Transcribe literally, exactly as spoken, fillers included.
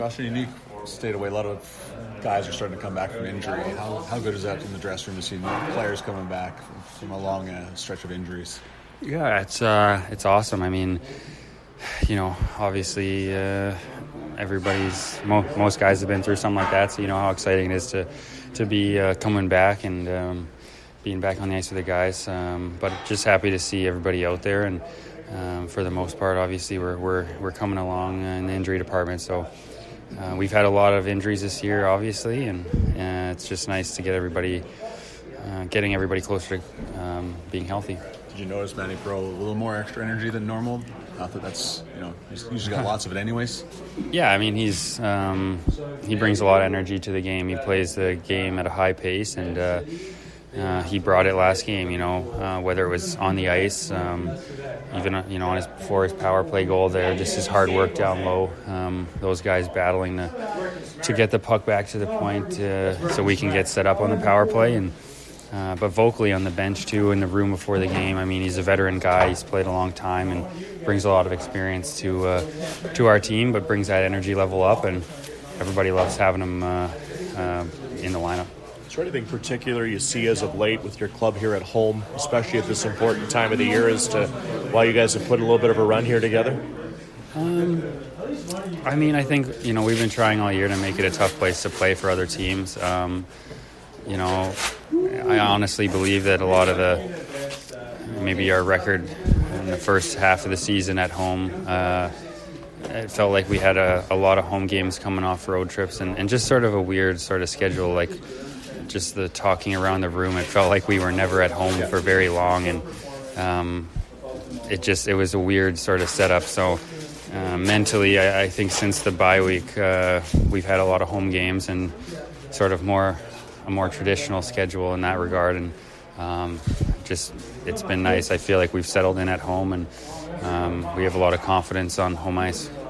Josh, a unique state away. A lot of guys are starting to come back from injury. How how good is that in the dressing room to see players coming back from, from a long uh, stretch of injuries? Yeah, it's uh, it's awesome. I mean, you know, obviously uh, everybody's mo- most guys have been through something like that, so you know how exciting it is to to be uh, coming back and um, being back on the ice with the guys. Um, but just happy to see everybody out there, and um, for the most part, obviously we're we're we're coming along in the injury department. So. Uh, we've had a lot of injuries this year, obviously, and uh, it's just nice to get everybody, uh, getting everybody closer to um, being healthy. Did you notice Manny Pro a little more extra energy than normal? Not that that's, you know, he's usually got lots of it anyways. Yeah, I mean, he's um, he brings a lot of energy to the game. He plays the game at a high pace, and uh, uh, he brought it last game, you know, uh, whether it was on the ice, um, even, you know, on his, before his power play goal there, just his hard work down low. Um, those guys battling to, to get the puck back to the point uh, so we can get set up on the power play. And uh, but vocally on the bench, too, in the room before the game. I mean, he's a veteran guy. He's played a long time and brings a lot of experience to uh, to our team, but brings that energy level up, and everybody loves having him uh, uh, in the lineup. Is there anything particular you see as of late with your club here at home, especially at this important time of the year, as to why you guys have put a little bit of a run here together? Um, I mean, I think, you know, we've been trying all year to make it a tough place to play for other teams. Um, you know, I honestly believe that a lot of the, maybe our record in the first half of the season at home, uh, it felt like we had a, a lot of home games coming off road trips, and, and just sort of a weird sort of schedule, like just the talking around the room. It felt like we were never at home for very long, and um, it just it was a weird sort of setup. So uh, mentally, I, I think since the bye week, uh, we've had a lot of home games and sort of more a more traditional schedule in that regard, and um, just it's been nice. I feel like we've settled in at home, and um, we have a lot of confidence on home ice.